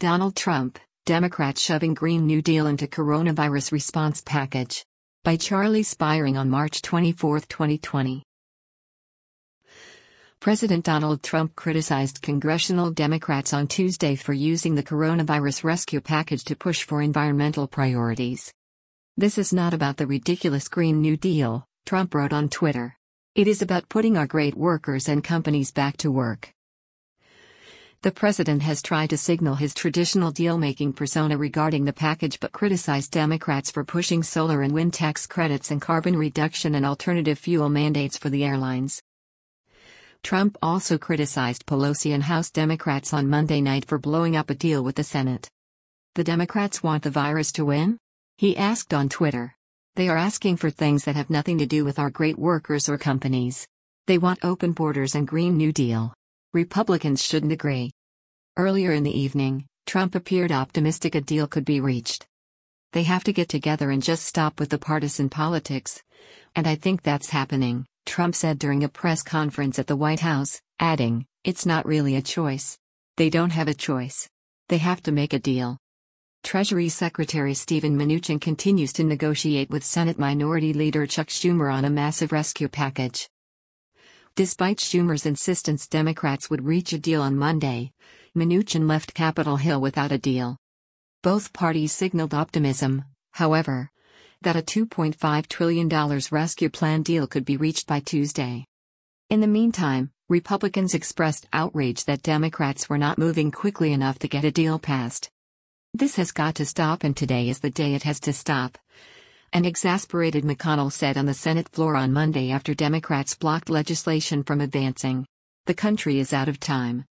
Donald Trump, Democrats shoving Green New Deal into coronavirus response package. By Charlie Spiering on March 24, 2020. President Donald Trump criticized congressional Democrats on Tuesday for using the coronavirus rescue package to push for environmental priorities. "This is not about the ridiculous Green New Deal," Trump wrote on Twitter. "It is about putting our great workers and companies back to work." The president has tried to signal his traditional deal-making persona regarding the package but criticized Democrats for pushing solar and wind tax credits and carbon reduction and alternative fuel mandates for the airlines. Trump also criticized Pelosi and House Democrats on Monday night for blowing up a deal with the Senate. "The Democrats want the virus to win?" he asked on Twitter. "They are asking for things that have nothing to do with our great workers or companies. They want open borders and Green New Deal. Republicans shouldn't agree." Earlier in the evening, Trump appeared optimistic a deal could be reached. "They have to get together and just stop with the partisan politics. And I think that's happening," Trump said during a press conference at the White House, adding, "It's not really a choice. They don't have a choice. They have to make a deal." Treasury Secretary Steven Mnuchin continues to negotiate with Senate Minority Leader Chuck Schumer on a massive rescue package. Despite Schumer's insistence Democrats would reach a deal on Monday, Mnuchin left Capitol Hill without a deal. Both parties signaled optimism, however, that a $2.5 trillion rescue plan deal could be reached by Tuesday. In the meantime, Republicans expressed outrage that Democrats were not moving quickly enough to get a deal passed. "This has got to stop, and today is the day it has to stop," an exasperated McConnell said on the Senate floor on Monday after Democrats blocked legislation from advancing. "The country is out of time."